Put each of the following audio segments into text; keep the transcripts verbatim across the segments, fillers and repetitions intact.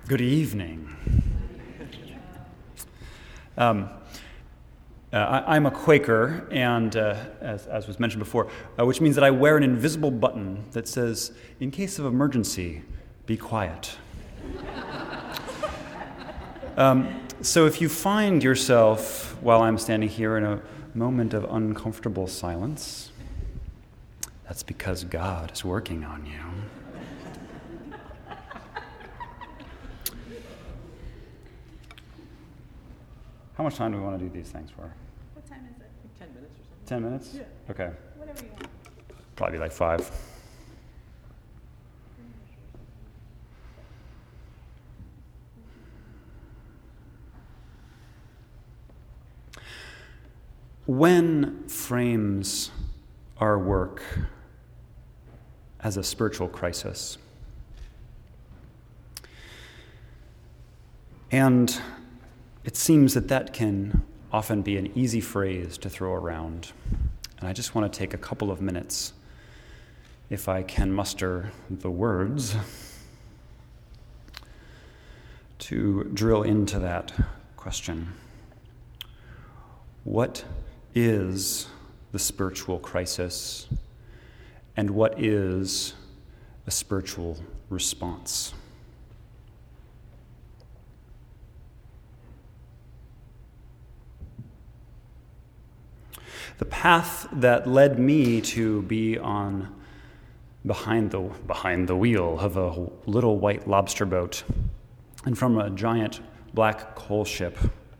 Good evening. Um, uh, I, I'm a Quaker, and uh, as, as was mentioned before, uh, which means that I wear an invisible button that says, "In case of emergency, be quiet." um, so if you find yourself, while I'm standing here, in a moment of uncomfortable silence, that's because God is working on you. How much time do we want to do these things for? What time is it? Like ten minutes or something. Ten minutes? Yeah. Okay. Whatever you want. Probably like five. When frames our work as a spiritual crisis, and it seems that that can often be an easy phrase to throw around. And I just want to take a couple of minutes, if I can muster the words, to drill into that question. What is the spiritual crisis, and what is a spiritual response? The path that led me to be on behind the behind the wheel of a little white lobster boat and from a giant black coal ship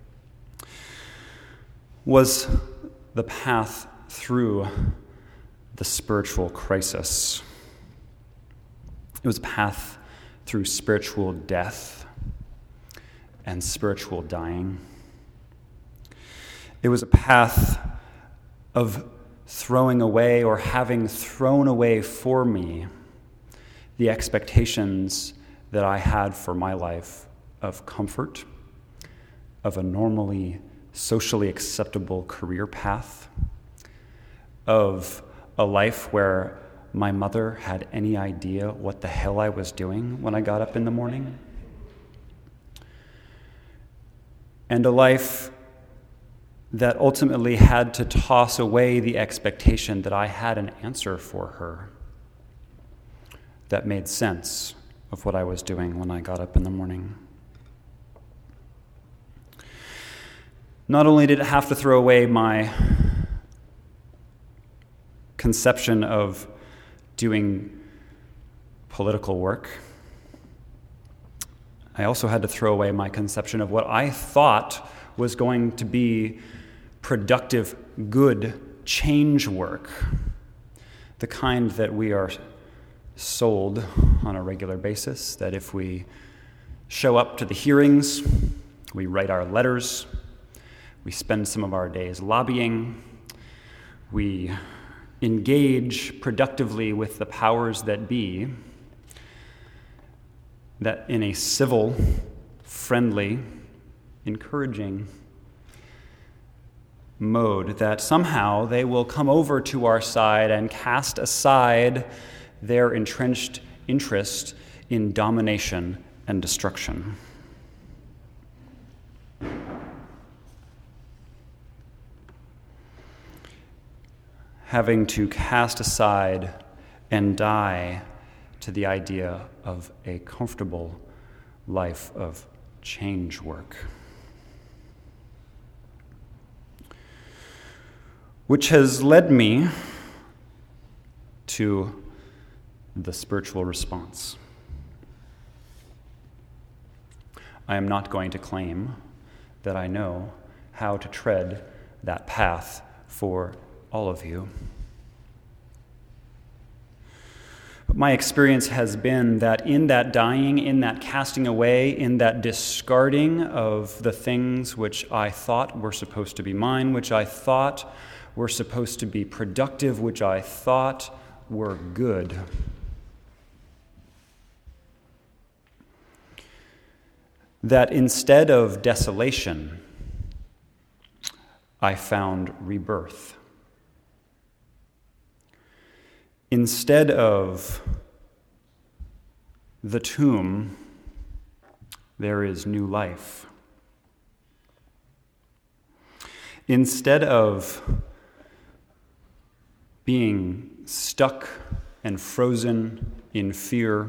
was the path through the spiritual crisis. It was a path through spiritual death and spiritual dying. It was a path of throwing away or having thrown away for me the expectations that I had for my life of comfort, of a normally socially acceptable career path, of a life where my mother had any idea what the hell I was doing when I got up in the morning, and a life that ultimately had to toss away the expectation that I had an answer for her that made sense of what I was doing when I got up in the morning. Not only did it have to throw away my conception of doing political work, I also had to throw away my conception of what I thought was going to be productive, good change work, the kind that we are sold on a regular basis, that if we show up to the hearings, we write our letters, we spend some of our days lobbying, we engage productively with the powers that be, that in a civil, friendly, encouraging mode, that somehow they will come over to our side and cast aside their entrenched interest in domination and destruction. Having to cast aside and die to the idea of a comfortable life of change work, which has led me to the spiritual response. I am not going to claim that I know how to tread that path for all of you. But my experience has been that in that dying, in that casting away, in that discarding of the things which I thought were supposed to be mine, which I thought were supposed to be productive, which I thought were good, that instead of desolation, I found rebirth. Instead of the tomb, there is new life. Instead of being stuck and frozen in fear,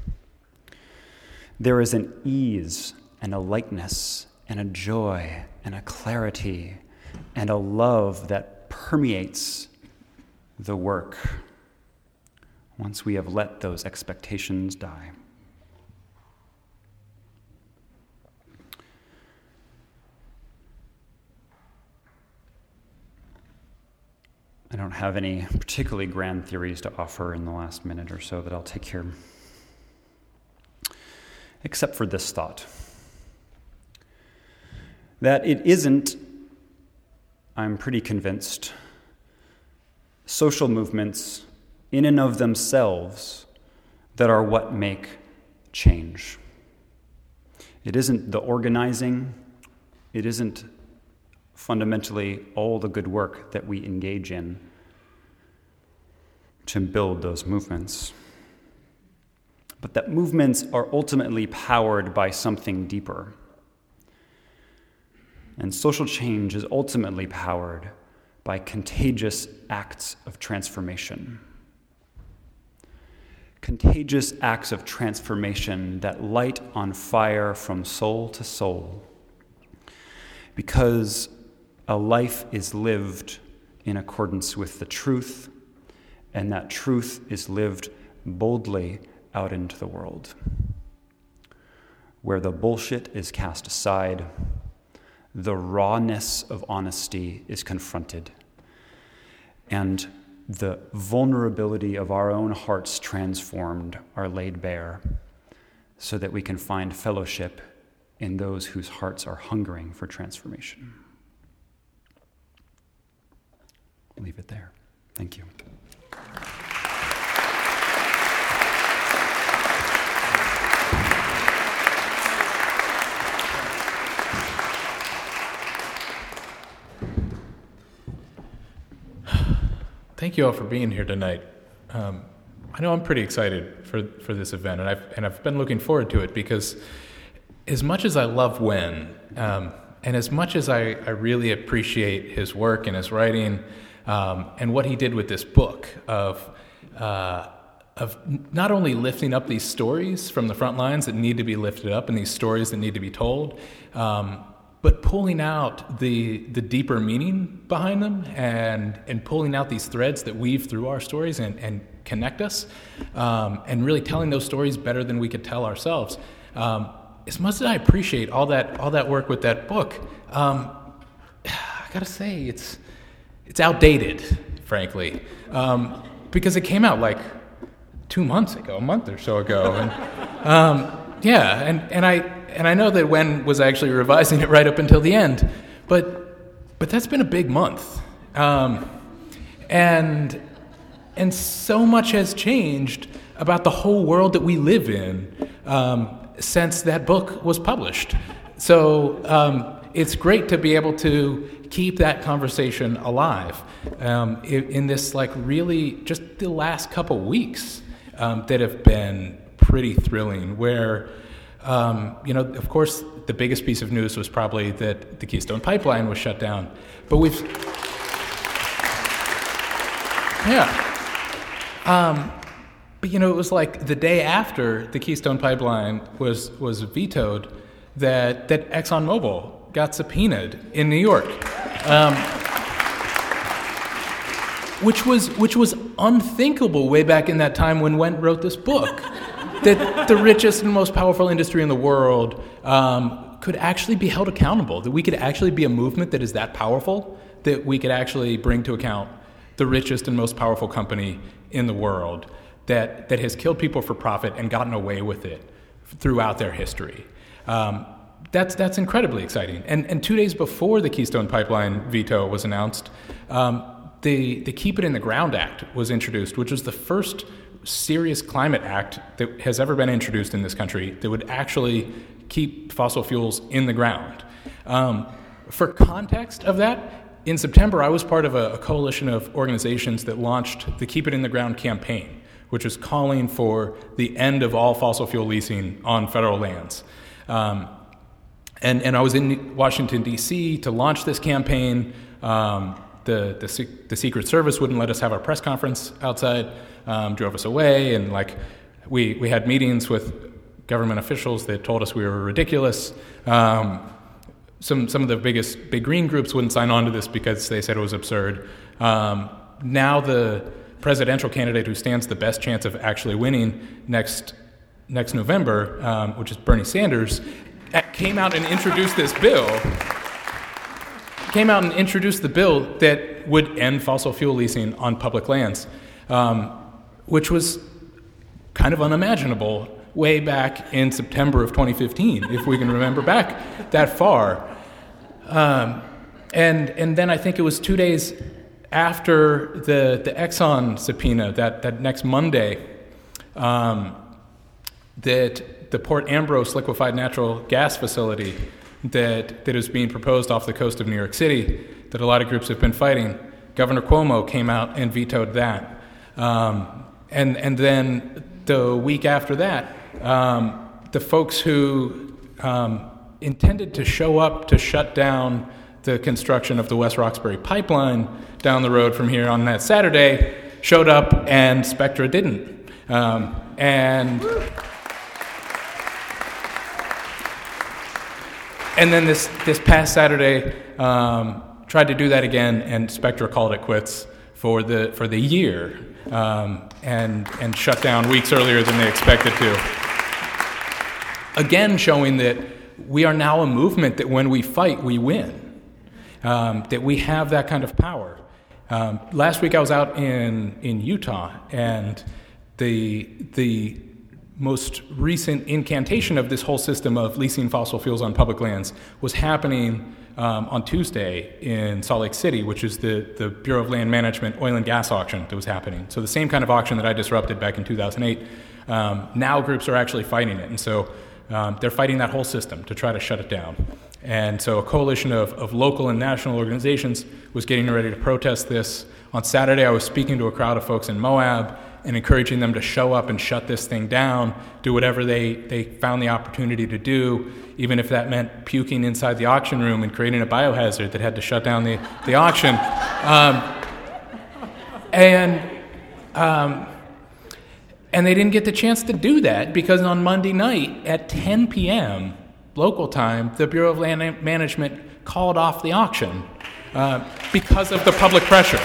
there is an ease and a lightness and a joy and a clarity and a love that permeates the work once we have let those expectations die. I don't have any particularly grand theories to offer in the last minute or so that I'll take here, except for this thought, that it isn't, I'm pretty convinced, social movements in and of themselves that are what make change. It isn't the organizing, it isn't fundamentally all the good work that we engage in to build those movements, but that movements are ultimately powered by something deeper. And social change is ultimately powered by contagious acts of transformation. Contagious acts of transformation that light on fire from soul to soul, because a life is lived in accordance with the truth, and that truth is lived boldly out into the world, where the bullshit is cast aside, the rawness of honesty is confronted, and the vulnerability of our own hearts transformed are laid bare, so that we can find fellowship in those whose hearts are hungering for transformation. I'll leave it there. Thank you. Thank you all for being here tonight. Um, I know I'm pretty excited for, for this event, and I've and I've been looking forward to it because as much as I love Wen, um, and as much as I, I really appreciate his work and his writing, um, and what he did with this book of uh, of not only lifting up these stories from the front lines that need to be lifted up and these stories that need to be told, um, but pulling out the the deeper meaning behind them and and pulling out these threads that weave through our stories and, and connect us, um, and really telling those stories better than we could tell ourselves. Um, as much as I appreciate all that all that work with that book, um, I gotta say it's it's outdated, frankly, um, because it came out like two months ago, a month or so ago, and um, yeah, and and I. And I know that Wen was actually revising it right up until the end, but but that's been a big month, um, and and so much has changed about the whole world that we live in um, since that book was published. So um, it's great to be able to keep that conversation alive um, in, in this like really just the last couple weeks um, that have been pretty thrilling, where. Um, you know, of course, the biggest piece of news was probably that the Keystone Pipeline was shut down. But we've... Yeah. Um, but, you know, it was like the day after the Keystone Pipeline was, was vetoed that, that ExxonMobil got subpoenaed in New York. Um, which was which was unthinkable way back in that time when Wen wrote this book. That the richest and most powerful industry in the world um, could actually be held accountable, that we could actually be a movement that is that powerful, that we could actually bring to account the richest and most powerful company in the world that, that has killed people for profit and gotten away with it throughout their history. Um, that's that's incredibly exciting. And, and two days before the Keystone Pipeline veto was announced, um, the, the Keep It in the Ground Act was introduced, which was the first serious climate act that has ever been introduced in this country that would actually keep fossil fuels in the ground. Um, for context of that, in September, I was part of a, a coalition of organizations that launched the Keep It in the Ground campaign, which was calling for the end of all fossil fuel leasing on federal lands. Um, and, and I was in Washington, D C to launch this campaign. Um, the, the the Secret Service wouldn't let us have our press conference outside, um, drove us away, and like we, we had meetings with government officials that told us we were ridiculous. Um, some some of the biggest big green groups wouldn't sign on to this because they said it was absurd. Um, now the presidential candidate who stands the best chance of actually winning next next November, um, which is Bernie Sanders, came out and introduced this bill. Came out and introduced the bill that would end fossil fuel leasing on public lands, um, which was kind of unimaginable way back in September of twenty fifteen, if we can remember back that far. Um, and and then I think it was two days after the, the Exxon subpoena, that, that next Monday, um, that the Port Ambrose liquefied natural gas facility that, that is being proposed off the coast of New York City, that a lot of groups have been fighting, Governor Cuomo came out and vetoed that. Um, and, and then the week after that, um, the folks who um, intended to show up to shut down the construction of the West Roxbury pipeline down the road from here on that Saturday showed up, and Spectra didn't. Um, and and then this this past Saturday um, tried to do that again, and Spectra called it quits for the for the year, um, and and shut down weeks earlier than they expected to. Again, showing that we are now a movement that when we fight, we win. Um, that we have that kind of power. Um, last week I was out in, in Utah, and the the most recent incantation of this whole system of leasing fossil fuels on public lands was happening um, on Tuesday in Salt Lake City, which is the, the Bureau of Land Management oil and gas auction that was happening. So the same kind of auction that I disrupted back in two thousand eight, um, now groups are actually fighting it. And so um, they're fighting that whole system to try to shut it down. And so a coalition of, of local and national organizations was getting ready to protest this. On Saturday, I was speaking to a crowd of folks in Moab and encouraging them to show up and shut this thing down, do whatever they, they found the opportunity to do, even if that meant puking inside the auction room and creating a biohazard that had to shut down the, the auction. Um, and um, and they didn't get the chance to do that because on Monday night at ten p.m., local time, the Bureau of Land Management called off the auction uh, because of the public pressure.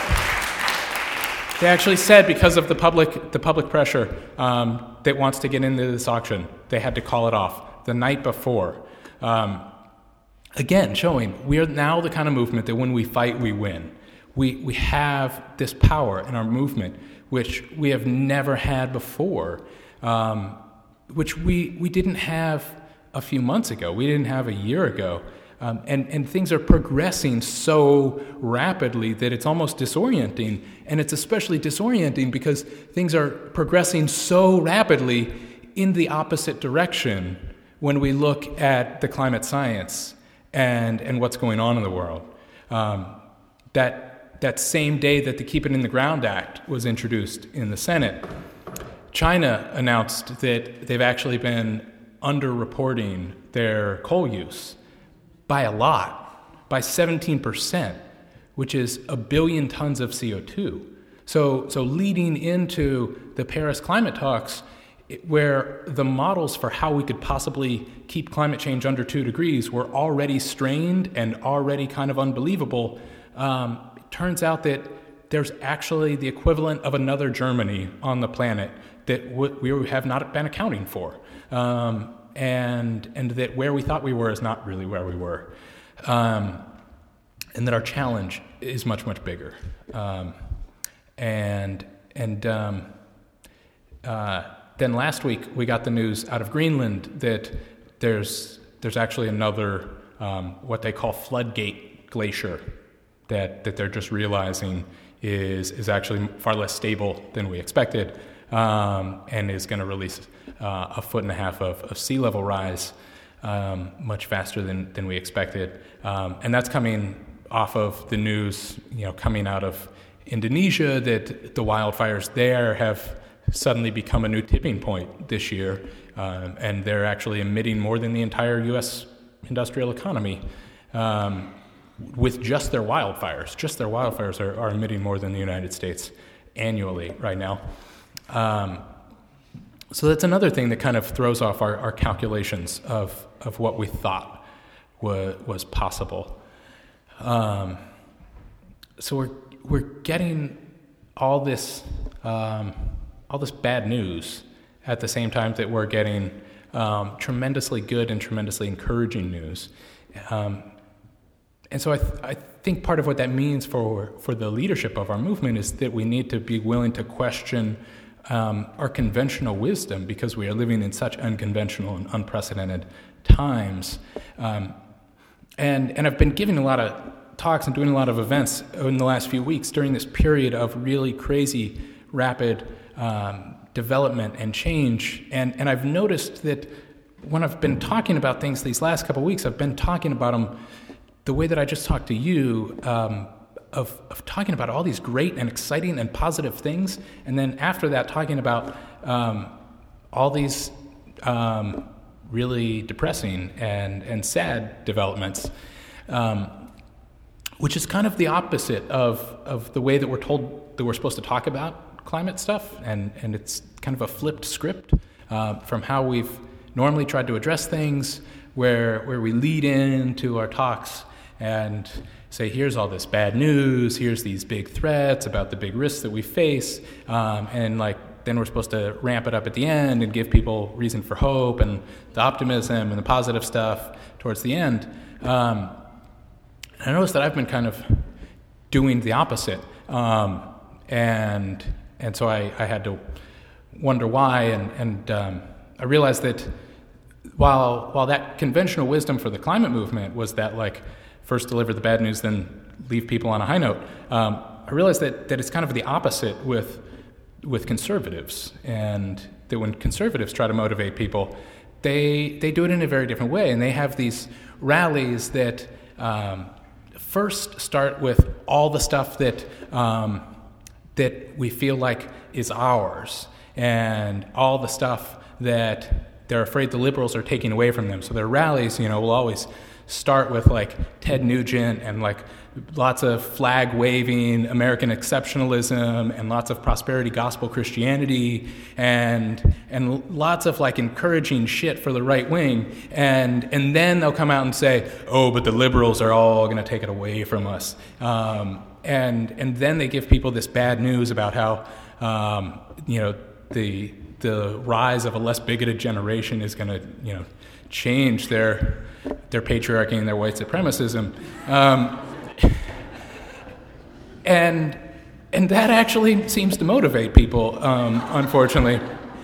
They actually said because of the public the public pressure um, that wants to get into this auction, they had to call it off the night before. Um, again, showing we are now the kind of movement that when we fight, we win. We we have this power in our movement, which we have never had before, um, which we we didn't have a few months ago. We didn't have a year ago. Um, and, and things are progressing so rapidly that it's almost disorienting. And it's especially disorienting because things are progressing so rapidly in the opposite direction when we look at the climate science and, and what's going on in the world. Um, that, that same day that the Keep It in the Ground Act was introduced in the Senate, China announced that they've actually been underreporting their coal use by a lot, by seventeen percent, which is a billion tons of C O two. So, so leading into the Paris climate talks, where the models for how we could possibly keep climate change under two degrees were already strained and already kind of unbelievable, um, it turns out that there's actually the equivalent of another Germany on the planet that w- we have not been accounting for. Um, and and that where we thought we were is not really where we were. Um, and that our challenge is much, much bigger. Um, and and um, uh, then last week we got the news out of Greenland that there's there's actually another, um, what they call floodgate glacier that, that they're just realizing is is actually far less stable than we expected. Um, and is going to release uh, a foot and a half of, of sea level rise um, much faster than, than we expected. Um, and that's coming off of the news, you know, coming out of Indonesia that the wildfires there have suddenly become a new tipping point this year, um, and they're actually emitting more than the entire U S industrial economy um, with just their wildfires. Just their wildfires are, are emitting more than the United States annually right now. Um, so that's another thing that kind of throws off our, our calculations of, of what we thought wa- was possible. Um, so we're we're getting all this um, all this bad news at the same time that we're getting um, tremendously good and tremendously encouraging news. Um, and so I, th- I think part of what that means for, for the leadership of our movement is that we need to be willing to question um, our conventional wisdom, because we are living in such unconventional and unprecedented times. Um, and, and I've been giving a lot of talks and doing a lot of events in the last few weeks during this period of really crazy, rapid um, development and change. And, and I've noticed that when I've been talking about things these last couple of weeks, I've been talking about them the way that I just talked to you, um, of, of talking about all these great and exciting and positive things, and then after that talking about um, all these um, really depressing and, and sad developments, um, which is kind of the opposite of, of the way that we're told that we're supposed to talk about climate stuff, and, and it's kind of a flipped script uh, from how we've normally tried to address things, where where we lead into our talks and say, here's all this bad news, here's these big threats about the big risks that we face, um, and like then we're supposed to ramp it up at the end and give people reason for hope and the optimism and the positive stuff towards the end. Um, I noticed that I've been kind of doing the opposite, um, and and so I, I had to wonder why, and, and um, I realized that while while that conventional wisdom for the climate movement was that, like, first deliver the bad news, then leave people on a high note, um, I realized that, that it's kind of the opposite with with conservatives, and that when conservatives try to motivate people, they they do it in a very different way, and they have these rallies that um, first start with all the stuff that um, that we feel like is ours, and all the stuff that they're afraid the liberals are taking away from them. So their rallies, you know, will always start with like Ted Nugent and like lots of flag-waving American exceptionalism and lots of prosperity gospel Christianity and and lots of like encouraging shit for the right wing, and and then they'll come out and say, oh, but the liberals are all going to take it away from us, um, and and then they give people this bad news about how um, you know the the rise of a less bigoted generation is going to you know change their their patriarchy and their white supremacism. Um, And and that actually seems to motivate people, um, unfortunately.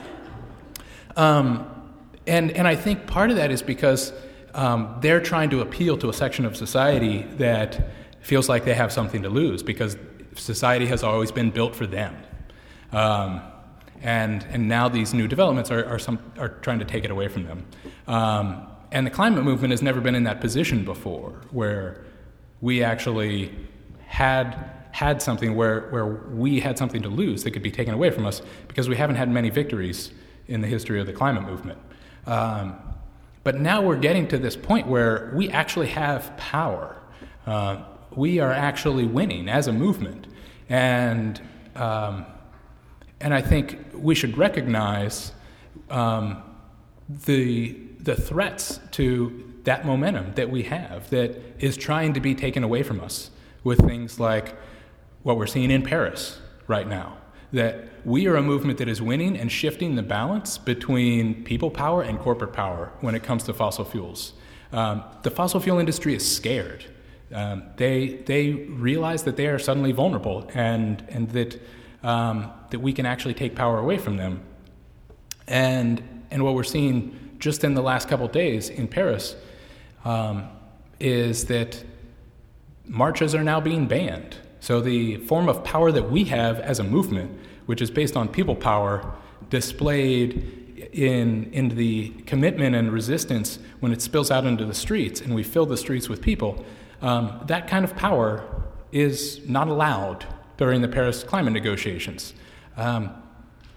Um, and and I think part of that is because um, they're trying to appeal to a section of society that feels like they have something to lose, because society has always been built for them. Um, and and now these new developments are are, some, are trying to take it away from them. Um, and the climate movement has never been in that position before, where we actually had had something where, where we had something to lose that could be taken away from us, because we haven't had many victories in the history of the climate movement. Um, but now we're getting to this point where we actually have power. Uh, we are actually winning as a movement. And um, and I think we should recognize um, the the threats to that momentum that we have that is trying to be taken away from us with things like what we're seeing in Paris right now, that we are a movement that is winning and shifting the balance between people power and corporate power when it comes to fossil fuels. Um, the fossil fuel industry is scared. Um, they they realize that they are suddenly vulnerable, and and that um, that we can actually take power away from them. And and what we're seeing just in the last couple of days in Paris um, is that marches are now being banned. So the form of power that we have as a movement, which is based on people power, displayed in in the commitment and resistance when it spills out into the streets and we fill the streets with people, um, that kind of power is not allowed during the Paris climate negotiations. Um,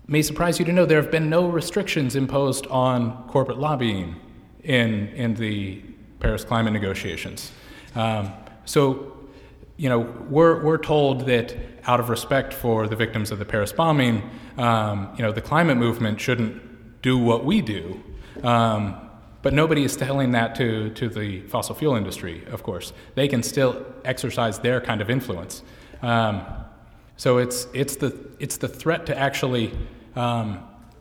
may surprise you to know there have been no restrictions imposed on corporate lobbying in in the Paris climate negotiations. Um, so, you know, we're we're told that out of respect for the victims of the Paris bombing, um, you know, the climate movement shouldn't do what we do. Um, but nobody is telling that to, to the fossil fuel industry, of course. They can still exercise their kind of influence. Um, so it's it's the it's the threat to actually um,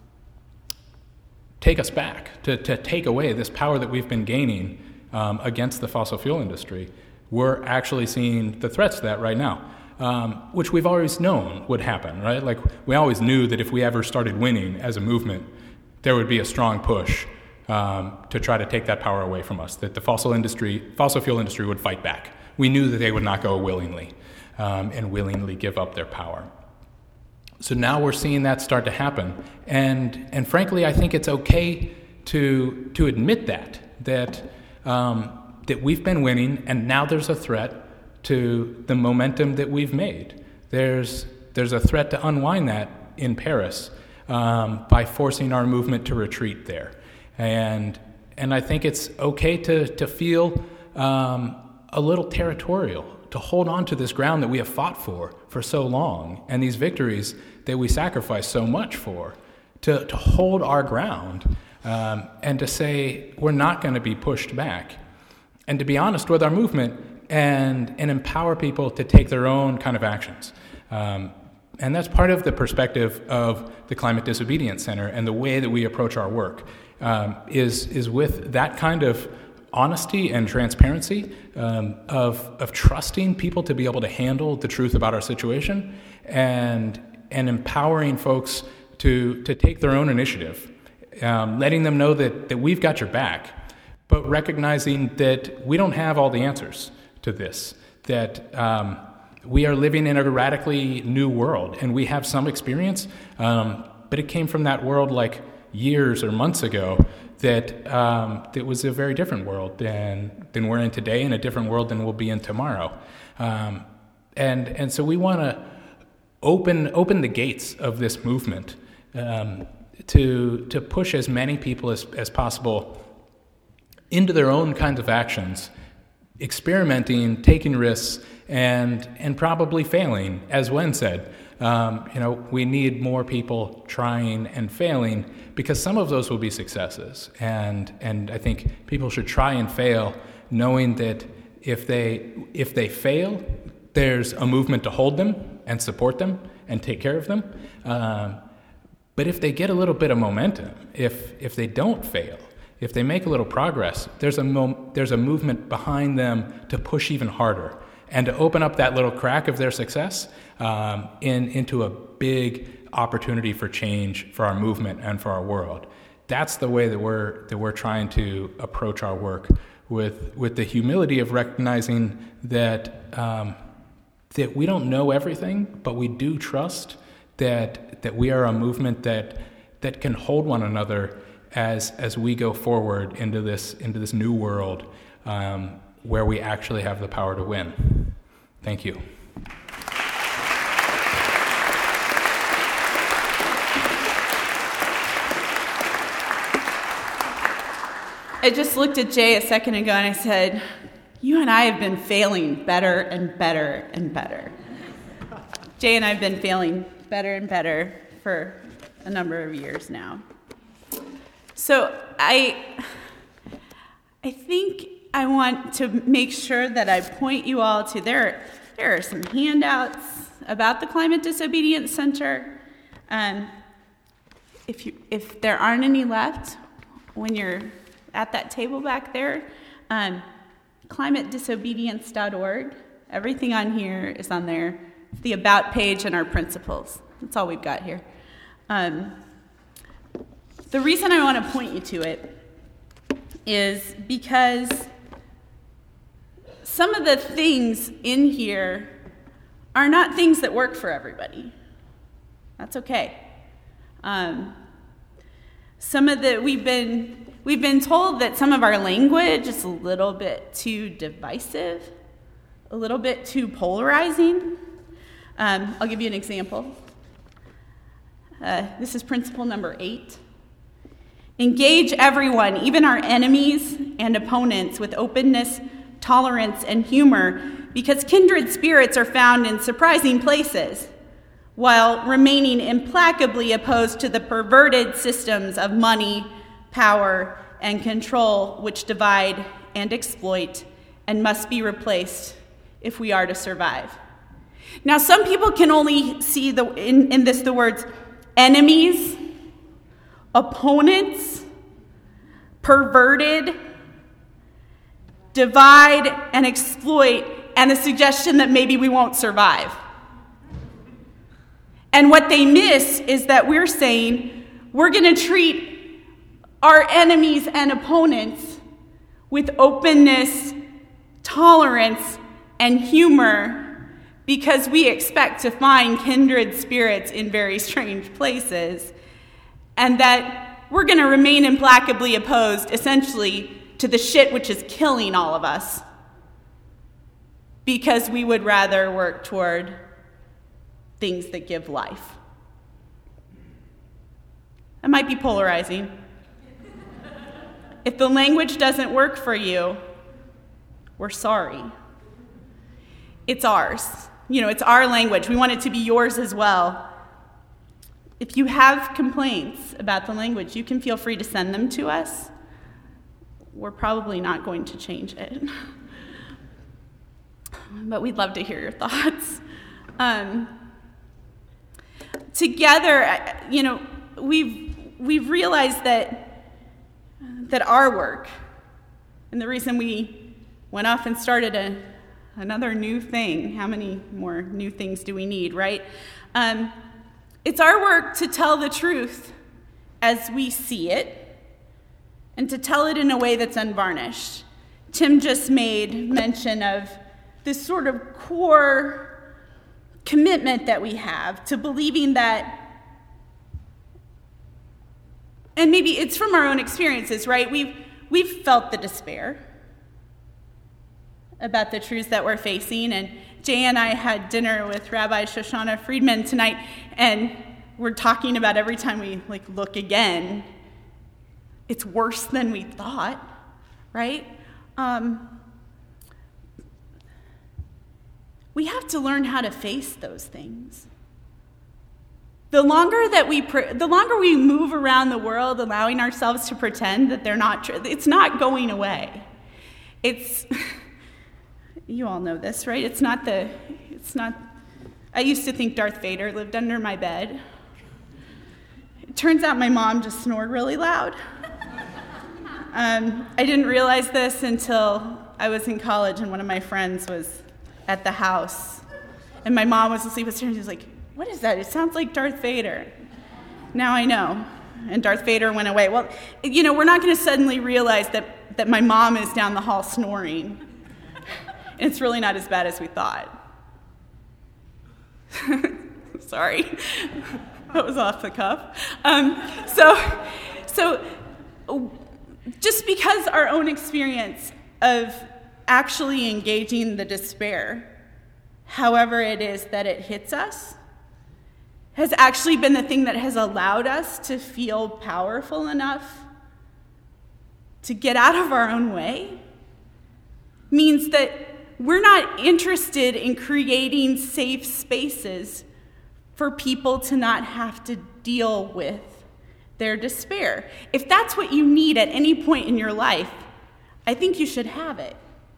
take us back, to, to take away this power that we've been gaining um, against the fossil fuel industry. We're actually seeing the threats to that right now, um, which we've always known would happen, right? Like, we always knew that if we ever started winning as a movement, there would be a strong push um, to try to take that power away from us, that the fossil industry, fossil fuel industry would fight back. We knew that they would not go willingly um, and willingly give up their power. So now we're seeing that start to happen. And and frankly, I think it's okay to to admit that, that um, that we've been winning, and now there's a threat to the momentum that we've made. There's there's a threat to unwind that in Paris um, by forcing our movement to retreat there. And and I think it's okay to to feel um, a little territorial, to hold on to this ground that we have fought for for so long, and these victories that we sacrifice so much for, to, to hold our ground um, and to say we're not going to be pushed back, and to be honest with our movement and and empower people to take their own kind of actions. Um, and that's part of the perspective of the Climate Disobedience Center and the way that we approach our work um, is is with that kind of honesty and transparency um, of of trusting people to be able to handle the truth about our situation, and and empowering folks to to take their own initiative, um, letting them know that that we've got your back, but recognizing that we don't have all the answers to this, that um, we are living in a radically new world, and we have some experience, um, but it came from that world like years or months ago, that um, that was a very different world than than we're in today, and a different world than we'll be in tomorrow. Um, and and so we want to open open the gates of this movement um, to to push as many people as, as possible into their own kinds of actions, experimenting, taking risks, and and probably failing, as Wen said. Um, you know, we need more people trying and failing, because some of those will be successes. And and I think people should try and fail, knowing that if they if they fail, there's a movement to hold them and support them and take care of them. Um, but if they get a little bit of momentum, if if they don't fail, if they make a little progress, there's a mo- there's a movement behind them to push even harder and to open up that little crack of their success um, in, into a big opportunity for change for our movement and for our world. That's the way that we're that we're trying to approach our work, with with the humility of recognizing that um, that we don't know everything, but we do trust that that we are a movement that that can hold one another as as we go forward into this into this new world um, where we actually have the power to win. Thank you. I just looked at Jay a second ago and I said, you and I have been failing better and better and better. Jay and I have been failing better and better for a number of years now. So I, I think I want to make sure that I point you all to, there, there are some handouts about the Climate Disobedience Center. Um, if you, if there aren't any left, when you're at that table back there, um, climate disobedience dot org. Everything on here is on there. The About page and our principles. That's all we've got here. Um, the reason I want to point you to it is because some of the things in here are not things that work for everybody. That's okay. Um, some of the we've been we've been told that some of our language is a little bit too divisive, a little bit too polarizing. Um, I'll give you an example. Uh, this is principle number eight. Engage everyone, even our enemies and opponents, with openness, tolerance, and humor, because kindred spirits are found in surprising places, while remaining implacably opposed to the perverted systems of money, power, and control which divide and exploit and must be replaced if we are to survive. Now, some people can only see the in, in this the words enemies, opponents, perverted, divide and exploit, and the suggestion that maybe we won't survive. And what they miss is that we're saying we're going to treat our enemies and opponents with openness, tolerance, and humor, because we expect to find kindred spirits in very strange places, and that we're going to remain implacably opposed, essentially, to the shit which is killing all of us, because we would rather work toward things that give life. That might be polarizing. If the language doesn't work for you, we're sorry. It's ours. You know, it's our language. We want it to be yours as well. If you have complaints about the language, you can feel free to send them to us. We're probably not going to change it. But we'd love to hear your thoughts. Um, together, you know, we've we've realized that that our work, and the reason we went off and started a another new thing. How many more new things do we need, right? Um, it's our work to tell the truth as we see it, and to tell it in a way that's unvarnished. Tim just made mention of this sort of core commitment that we have to believing that, and maybe it's from our own experiences, right? We've we've felt the despair about the truths that we're facing, and Jay and I had dinner with Rabbi Shoshana Friedman tonight, and we're talking about every time we like look again, it's worse than we thought, right? Um, we have to learn how to face those things. The longer that we, pre- the longer we move around the world, allowing ourselves to pretend that they're not true, it's not going away. It's, you all know this, right? It's not the, it's not. I used to think Darth Vader lived under my bed. It turns out my mom just snored really loud. Um, I didn't realize this until I was in college and one of my friends was at the house. And my mom was asleep upstairs and she was like, "What is that? It sounds like Darth Vader." Now I know. And Darth Vader went away. Well, you know, we're not going to suddenly realize that, that my mom is down the hall snoring. And it's really not as bad as we thought. Sorry. That was off the cuff. Um, so, so just because our own experience of actually engaging the despair, however it is that it hits us, has actually been the thing that has allowed us to feel powerful enough to get out of our own way, means that we're not interested in creating safe spaces for people to not have to deal with their despair. If that's what you need at any point in your life, I think you should have it.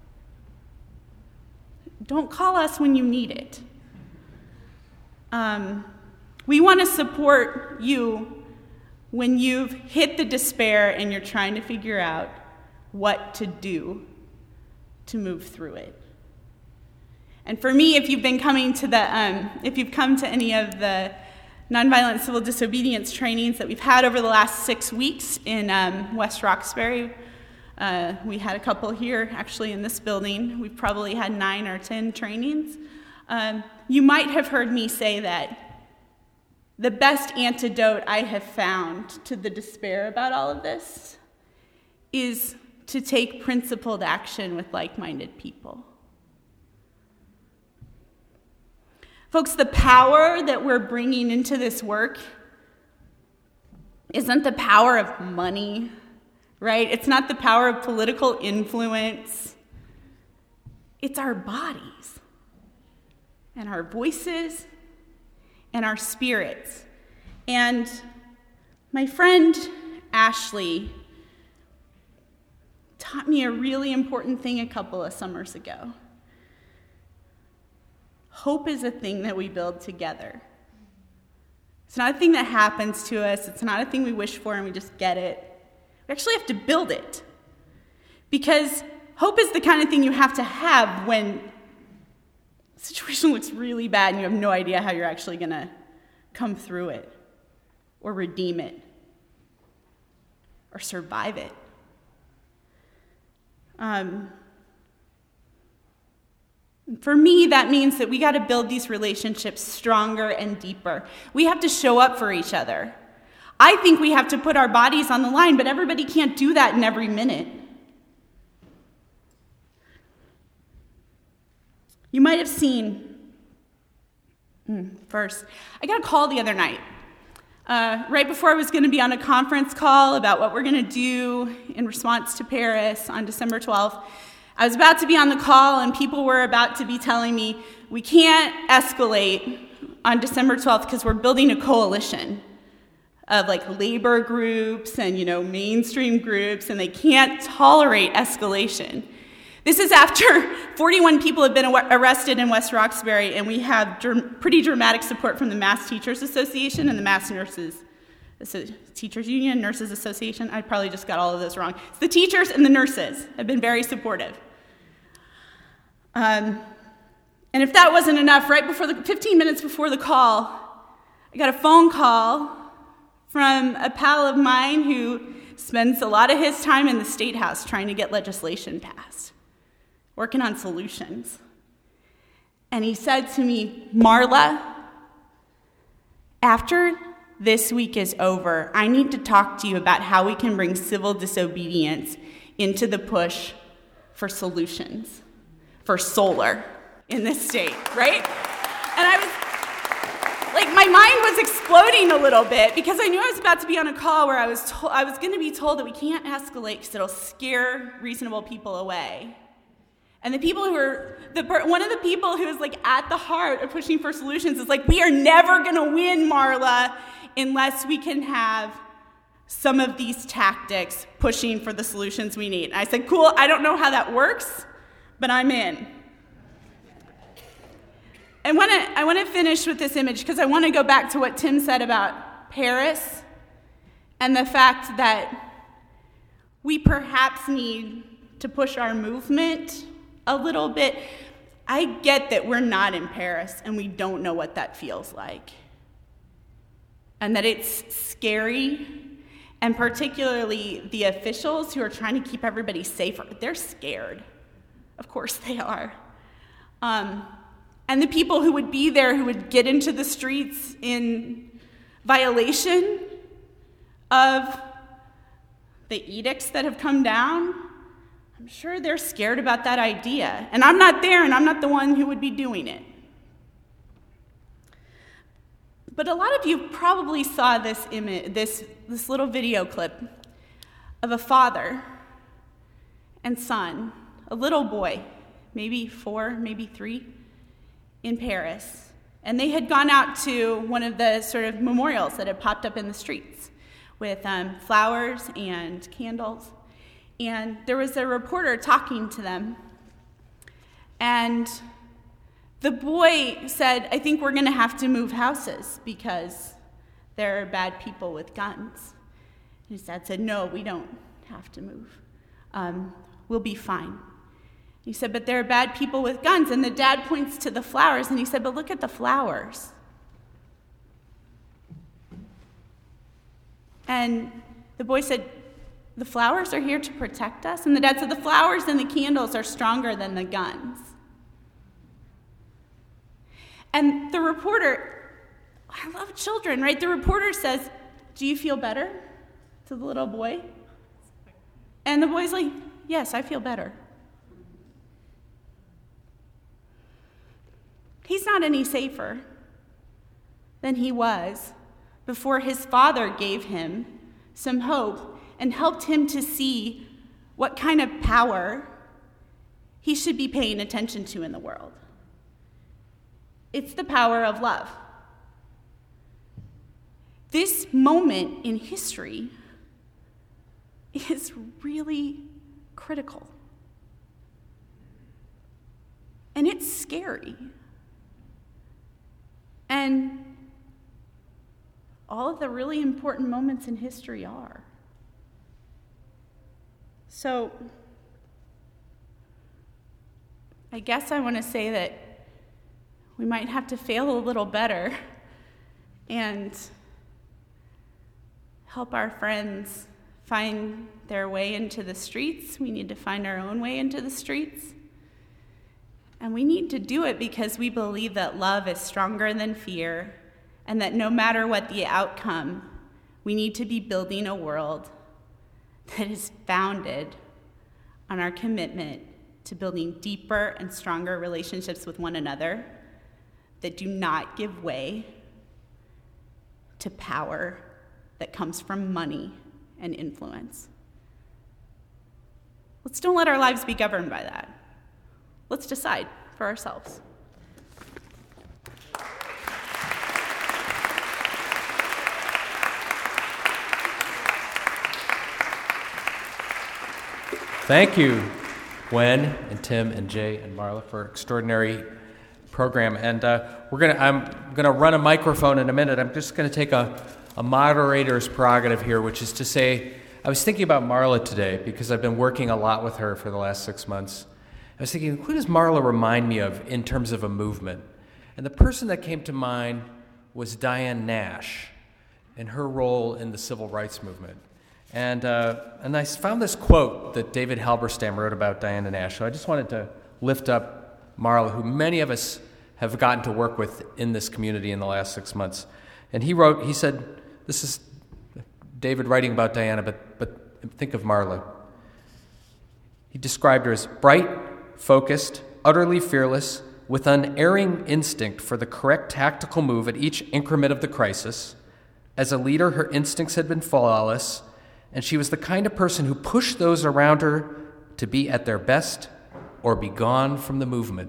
Don't call us when you need it. Um, we want to support you when you've hit the despair and you're trying to figure out what to do to move through it. And for me, if you've been coming to the, um, if you've come to any of the nonviolent civil disobedience trainings that we've had over the last six weeks in um, West Roxbury, uh, we had a couple here actually in this building. We've probably had nine or ten trainings. Um, you might have heard me say that the best antidote I have found to the despair about all of this is to take principled action with like-minded people. Folks, the power that we're bringing into this work isn't the power of money, right? It's not the power of political influence. It's our bodies and our voices and our spirits. And my friend Ashley taught me a really important thing a couple of summers ago. Hope is a thing that we build together. It's not a thing that happens to us. It's not a thing we wish for and we just get it. We actually have to build it. Because hope is the kind of thing you have to have when the situation looks really bad and you have no idea how you're actually going to come through it or redeem it or survive it. Um, for me, that means that we got to build these relationships stronger and deeper. We have to show up for each other. I think we have to put our bodies on the line, but everybody can't do that in every minute. You might have seen, first, I got a call the other night. Uh, right before I was going to be on a conference call about what we're going to do in response to Paris on December twelfth, I was about to be on the call and people were about to be telling me, we can't escalate on December twelfth because we're building a coalition of like labor groups and, you know, mainstream groups, and they can't tolerate escalation. This is after forty-one people have been arrested in West Roxbury, and we have dr- pretty dramatic support from the Mass Teachers Association and the Mass Nurses so, Teachers Union, Nurses Association. I probably just got all of those wrong. It's the teachers and the nurses have been very supportive. Um, and if that wasn't enough, right before the fifteen minutes before the call, I got a phone call from a pal of mine who spends a lot of his time in the State House trying to get legislation passed, working on solutions. And he said to me, Marla, after this week is over, I need to talk to you about how we can bring civil disobedience into the push for solutions, for solar in this state, right? And I was, like, my mind was exploding a little bit because I knew I was about to be on a call where I was to- I was going to be told that we can't escalate because it'll scare reasonable people away. And the people who are, the, one of the people who is like at the heart of pushing for solutions is like, we are never going to win, Marla, unless we can have some of these tactics pushing for the solutions we need. And I said, cool, I don't know how that works, but I'm in. I want to I want to finish with this image because I want to go back to what Tim said about Paris and the fact that we perhaps need to push our movement a little bit. I get that we're not in Paris and we don't know what that feels like. And that it's scary, and particularly the officials who are trying to keep everybody safer, they're scared. Of course they are. Um, and the people who would be there, who would get into the streets in violation of the edicts that have come down, I'm sure they're scared about that idea. And I'm not there, and I'm not the one who would be doing it. But a lot of you probably saw this image, this, this little video clip of a father and son, a little boy, maybe four, maybe three, in Paris. And they had gone out to one of the sort of memorials that had popped up in the streets with um, flowers and candles. And there was a reporter talking to them. And the boy said, I think we're going to have to move houses because there are bad people with guns. And his dad said, no, we don't have to move. Um, we'll be fine. He said, but there are bad people with guns. And the dad points to the flowers, and he said, but look at the flowers. And the boy said, the flowers are here to protect us? And the dad said, the flowers and the candles are stronger than the guns. And the reporter, I love children, right? The reporter says, do you feel better? To the little boy. And the boy's like, yes, I feel better. He's not any safer than he was before his father gave him some hope, and helped him to see what kind of power he should be paying attention to in the world. It's the power of love. This moment in history is really critical. And it's scary. And all of the really important moments in history are. So, I guess I want to say that we might have to fail a little better and help our friends find their way into the streets. We need to find our own way into the streets. And we need to do it because we believe that love is stronger than fear, and that no matter what the outcome, we need to be building a world that is founded on our commitment to building deeper and stronger relationships with one another that do not give way to power that comes from money and influence. Let's don't let our lives be governed by that. Let's decide for ourselves. Thank you, Gwen and Tim and Jay and Marla, for an extraordinary program. And uh, we're gonna, I'm going to run a microphone in a minute. I'm just going to take a, a moderator's prerogative here, which is to say, I was thinking about Marla today because I've been working a lot with her for the last six months. I was thinking, who does Marla remind me of in terms of a movement? And the person that came to mind was Diane Nash and her role in the civil rights movement. And uh, and I found this quote that David Halberstam wrote about Diana Nash. So I just wanted to lift up Marla, who many of us have gotten to work with in this community in the last six months. And he wrote, he said, this is David writing about Diana, but but think of Marla. He described her as bright, focused, utterly fearless, with unerring instinct for the correct tactical move at each increment of the crisis. As a leader, her instincts had been flawless, and she was the kind of person who pushed those around her to be at their best or be gone from the movement.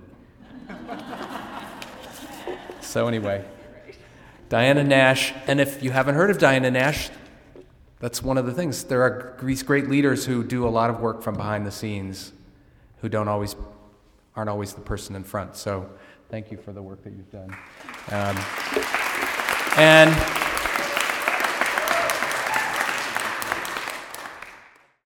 So anyway, Diana Nash, and if you haven't heard of Diana Nash, that's one of the things. There are these great leaders who do a lot of work from behind the scenes, who don't always, aren't always the person in front. So thank you for the work that you've done. Um, and...